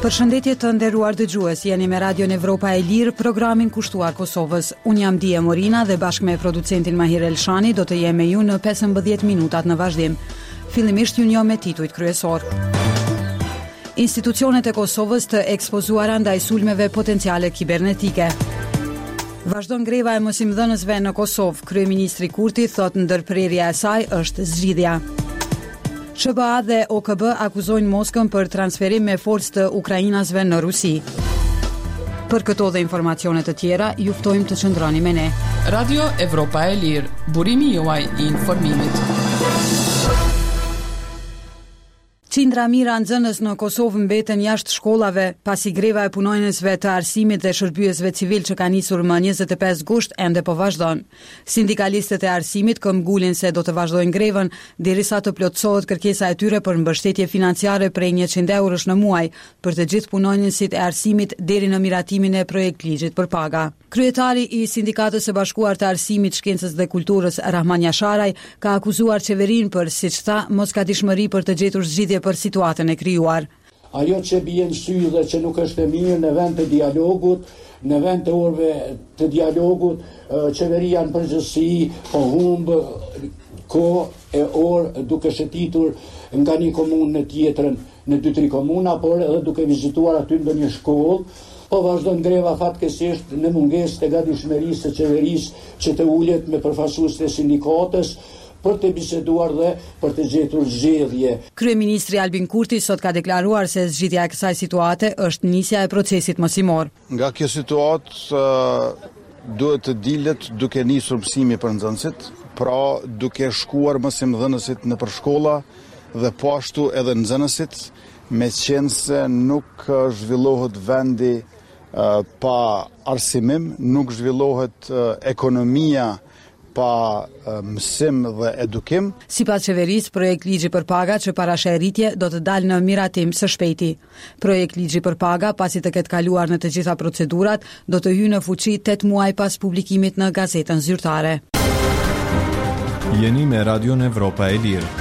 Përshëndetje të nderuar dëgjues, jeni me Radion Evropa e Lirë, programin kushtuar Kosovës. Unë jam Dije Morina dhe bashkë me producentin Mahir Elshani do të jem me ju në 15 minutat në vazhdim. Fillimisht ju njoh me titujt kryesor. Institucionet e Kosovës të ekspozuara ndaj sulmeve potenciale kibernetike. Vazhdon greva e mësimdhënësve në Kosovë. Kryeministri Kurti thotë ndërprerja e saj është zgjidhja. SBA dhe OKB akuzojnë Moskën për transferim me forcë të ukrainasve në Rusi. Për këto dhe informacione të tjera, ju ftojmë të qëndroni me ne. Radio Evropa e Lirë, burimi juaj I informimit. Qindra mijëra nxënës në Kosovë mbeten jashtë shkollave pasi greva e punonjësve të arsimit dhe shërbyesve civil që ka nisur më 25 gusht ende po vazhdon. Sindikalistët e arsimit këmbgulin se do të vazhdojnë grevën derisa të plotësohet kërkesa e tyre për mbështetje financiare prej 100 eurosh në muaj për të gjithë punonjësit e arsimit deri në miratimin e projekt ligjit për paga. Kryetari I Sindikatës së Bashkuar të Arsimit, Shkencës dhe Kulturës, Rahman Jasharaj, ka akuzuar qeverinë për, siç tha, moskadishmëri për të gjetur zgjidhje për situatën e krijuar. Ajo që bie në sy dhe që nuk është e mirë në vend të dialogut, në vend të orëve të dialogut, qeveria në përgjithësi po humb kohë e orë duke shëtitur nga një komunë në tjetrën në 2-3 komuna, por edhe duke vizituar aty ndonjë shkollë. Po vazhdon greva fatkesisht në mungesë të gatishmërisë së qeverisë që të ulet me përfaqësuesit e sindikatës për të biseduar dhe për të gjetur zgjedhje. Kryeministri Albin Kurti sot ka deklaruar se zgjidhja e kësaj situate është nisja e procesit mësimor. Nga kjo situatë duhet të dilet duke nisur mësimi për nxënësit, pra duke shkuar mësimdhënësit në përshkolla dhe po ashtu edhe nxënësit, me qenë se nuk zhvillohet vendi pa arsimim, nuk zhvillohet ekonomia pa mësim dhe edukim. Sipas qeverisë, projekt ligji për paga që parasheh rritje do të dalë në miratim së shpejti. Projekt ligji për paga, pasi të ketë kaluar në të gjitha procedurat, do të hyjë në fuqi 8 muaj pas publikimit në gazetën zyrtare. Jeni me Radion Evropa e Lirë.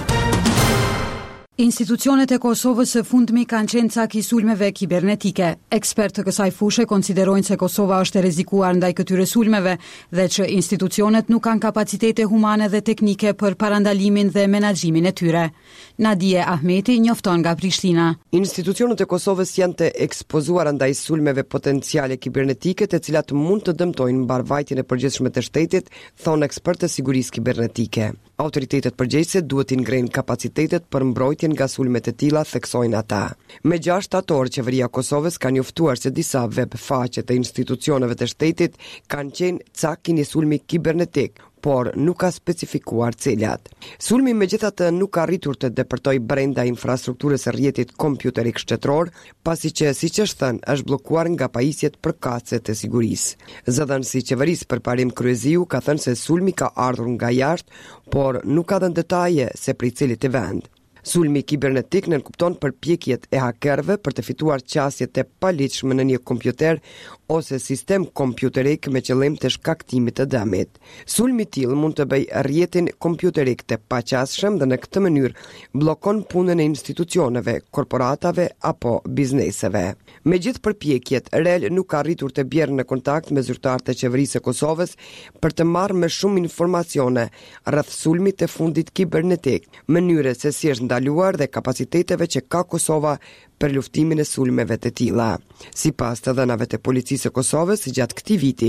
Institucionet e Kosovës së fundmi kanë qenë cak I sulmeve kibernetike. Ekspertë të kësaj fushe konsiderojnë se Kosova është e rrezikuar ndaj këtyre sulmeve dhe që institucionet nuk kanë kapacitete humane dhe teknike për parandalimin dhe menaxhimin e tyre. Nadije Ahmeti njofton nga Prishtina. Institucionet e Kosovës janë të ekspozuara ndaj sulmeve potenciale kibernetike, të cilat mund të dëmtojnë mbarvajtjen e përgjithshme të shtetit, thonë ekspertë të sigurisë kibernetike. Autoritetet përgjegjëse duhet të ngrenë kapacitetet për mbrojtjen nga sulmet e tilla, theksojnë ata. Me 6 shtator, qeveria e Kosovës ka njoftuar se disa web faqe të institucioneve të shtetit kanë qenë cak I një sulmi kibernetik, por nuk ka specifikuar cilat. Sulmi megjithatë nuk ka arritur të depërtoj brenda infrastrukturës së rrjetit kompjuterik shtetëror, pasi që, siç është thënë, është bllokuar nga pajisjet përkatëse të sigurisë. Zëdhënësi I qeverisë përparim Kryeziu ka thënë se sulmi ka ardhur nga jashtë, por nuk ka dhënë detaje se prej cilit të vend. Sulmi kibernetik nënkupton përpjekjet e hakerëve për të fituar qasjet e paligjshme në një kompjuter ose sistem kompjuterik me qëllim të shkaktimit të dëmit. Sulmi I tillë mund të bëjë rrjetin kompjuterik të paqasshëm dhe në këtë mënyrë bllokon punën e institucioneve, korporatave apo bizneseve. Megjithë përpjekjet, REL nuk ka arritur të bjerë në kontakt me zyrtarët e qeverisë së Kosovës për të marrë më shumë informacione rreth sulmit të fundit kibernetik, mënyre se si është ndaluar dhe kapaciteteve që ka Kosova për luftimin e sulmeve të tilla. Sipas të dhënave të policisë së Kosovës, gjatë këtij viti,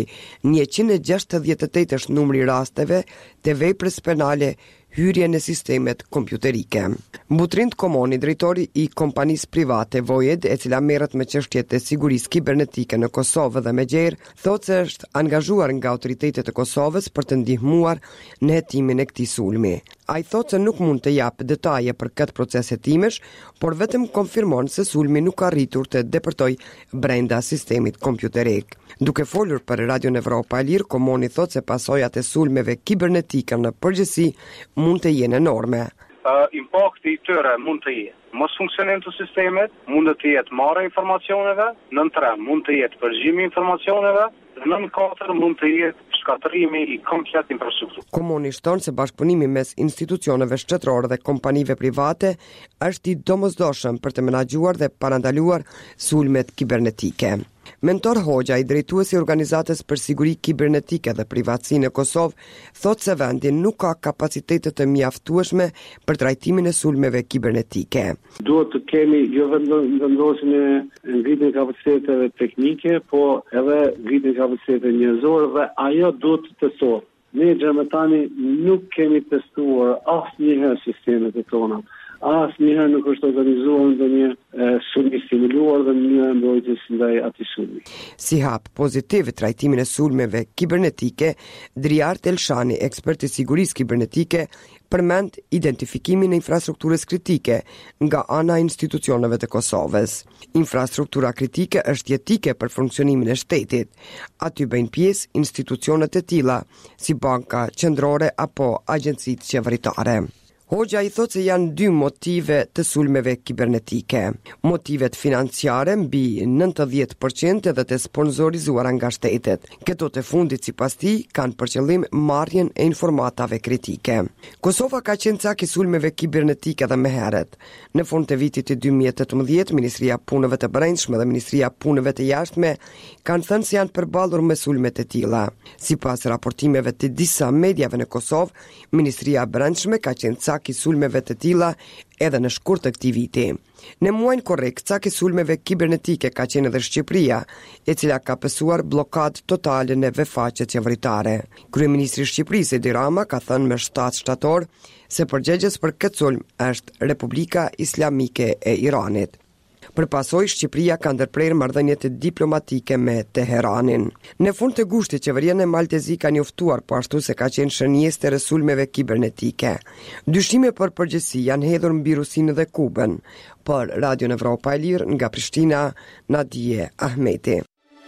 168 është numri I rasteve të veprës penale hyrje në sistemet kompjuterike. Butrind Komoni, drejtori I kompanisë private Vojed, e cila merret me çështjet e sigurisë kibernetike në Kosovë dhe me gjerë, thotë se është angazhuar nga autoritetet e Kosovës për të ndihmuar në hetimin e këtij sulmi. Ai thotë se nuk mund të jap detaje për këtë proces hetimesh, por vetëm konfirmon se sulmi nuk ka arritur të depërtoj brenda sistemit kompjuterik. Duke folur për Radion Evropa e Lirë, Komoni thotë se pasojat e sulmeve kibernetike në përgjithësi mund të jenë enorme. Impakti I tyre mund të jetë mos funksionim të sistemet, mund të jetë marrja informacioneve, nën 3 mund të jetë përgjigje informacioneve, Nën 4 mund të jetë shkatërrimi i komplet infrastrukturës. Komuni shton se bashkëpunimi mes institucioneve shtetërore dhe kompanive private është i domosdoshëm për të menaxhuar dhe parandaluar sulmet kibernetike. Mentor Hoxha, i drejtuesi i Organizatës për Siguri Kibernetike dhe Privatësi në Kosovë, thotë se vendi nuk ka kapacitete të mjaftueshme për trajtimin e sulmeve kibernetike. Duhet të kemi jo vetëm vendosjen e ngritjen e kapaciteteve teknike, po edhe ngritjen e kapaciteteve njerëzore dhe ajo duhet të testohet. Ne xhamatani nuk kemi testuar asnjëherë sistemet e tona. Asnjëherë nuk është organizuar ndonjë sulm i simuluar dhe mënyra e mbrojtjes ndaj atij sulmi. Si hap pozitiv trajtimin e sulmeve kibernetike, Driart Elshani, ekspert i sigurisë kibernetike, përmend identifikimin e infrastrukturës kritike nga ana e institucioneve të Kosovës. Infrastruktura kritike është jetike për funksionimin e shtetit. Aty bëjnë pjesë institucionet e tilla, si banka qendrore apo agjencitë qeveritare. Hoxha i thotë se janë 2 motive të sulmeve kibernetike. Motivet financiare mbi 90% dhe të sponsorizuara nga shtetet. Këto të fundit sipas tij kanë për qëllim marrjen e informatave kritike. Kosova ka qenë cak i sulmeve kibernetike dhe më herët. Në fund të vitit të 2018, Ministria e Punëve të Brendshme dhe Ministria e Punëve të Jashtme kanë thënë se janë përballur me sulme të tilla. Sipas raportimeve të disa mediave në Kosovë, Ministria e Brendshme ka qenë i sulmeve të tilla edhe në shkurt të këtij viti. Në muajin korrekt, cak i sulmeve kibernetike ka qenë edhe Shqipëria, e cila ka pësuar blokadë totale në vefaqet qeveritare. Kryeministri i Shqipërisë Edi Rama ka thënë me 7 shtator se përgjegjës për këtë sulm është Republika Islamike e Iranit. Përpasoj, Shqipëria ka ndërprerë marrëdhënie diplomatike me Teheranin. Në fund të gushtit, qeveria e Maltezi ka njoftuar po ashtu se ka qenë shënjesë e sulmeve kibernetike. Dyshime për përgjegjësi janë hedhur mbi Rusinë dhe Kubën. Për Radio Evropa e Lirë nga Prishtina, Nadije Ahmeti.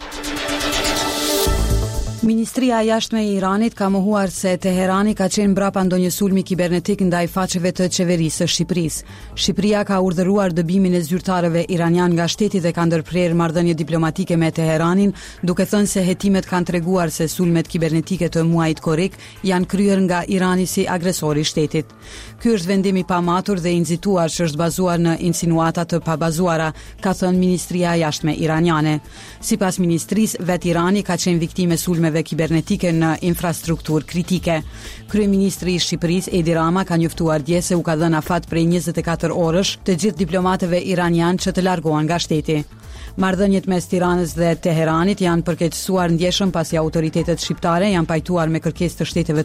Ministria e Jashtme e Iranit ka mohuar se Teherani ka qenë mbrapa ndonjë sulmi kibernetik ndaj faqeve të qeverisë së Shqipërisë. Shqipëria ka urdhëruar dëbimin e zyrtarëve iranian nga shteti dhe ka ndërprerë marrëdhënie diplomatike me Teheranin, duke thënë se hetimet kanë treguar se sulmet kibernetike të muajit korrik janë kryer nga Irani si agresor i shtetit. Ky është vendim i pamatur dhe i nxituar që është bazuar në insinuata të pabazuara, ka thënë Ministria e Jashtme iraniane. Sipas ministrisë, vetë Irani ka qenë viktimë e sulmeve kibernetike në infrastrukturë kritike. Kryeministri i Shqipërisë Edi Rama ka njoftuar dje se u ka dhënë afat prej 24 orësh të gjithë diplomatëve iranian që të largohen nga shteti. Marrëdhëniet mes Tiranës dhe Teheranit janë përkeqësuar ndjeshëm pasi autoritetet shqiptare janë pajtuar me kërkesë të shteteve